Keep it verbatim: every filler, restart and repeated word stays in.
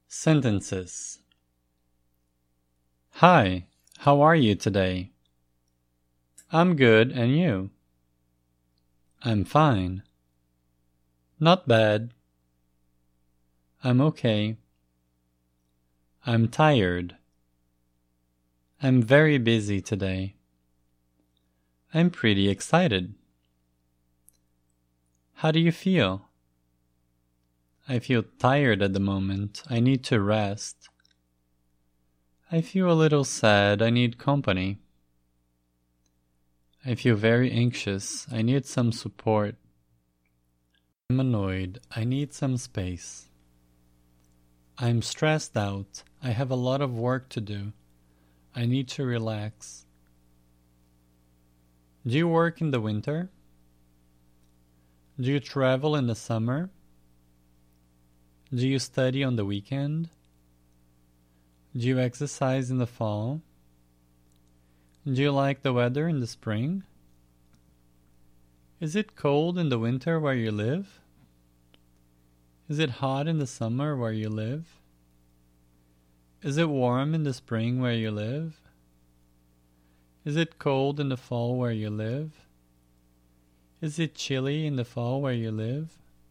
Sentences. Hi, how are you today? I'm good, and you? I'm fine. Not bad. I'm okay. I'm tired. I'm very busy today. I'm pretty excited. How do you feel? I feel tired at the moment. I need to rest. I feel a little sad. I need company. I feel very anxious. I need some support. I'm annoyed. I need some space. I'm stressed out. I have a lot of work to do. I need to relax. Do you work in the winter? Do you travel in the summer? Do you study on the weekend? Do you exercise in the fall? Do you like the weather in the spring? Is it cold in the winter where you live? Is it hot in the summer where you live? Is it warm in the spring where you live? Is it cold in the fall where you live? Is it chilly in the fall where you live?